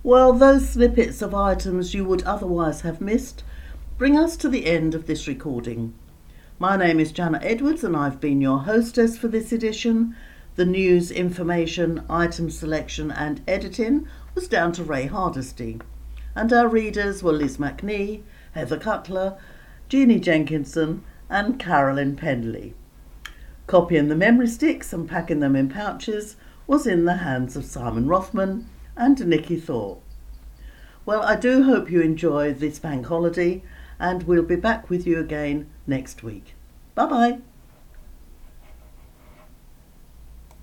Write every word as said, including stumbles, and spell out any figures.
Well, those snippets of items you would otherwise have missed bring us to the end of this recording. My name is Janet Edwards and I've been your hostess for this edition. The news, information, item selection and editing was down to Ray Hardesty. And our readers were Liz McNee, Heather Cutler, Jeannie Jenkinson and Carolyn Penley. Copying the memory sticks and packing them in pouches was in the hands of Simon Rothman and Nikki Thorpe. Well, I do hope you enjoy this bank holiday and we'll be back with you again next week. Bye bye.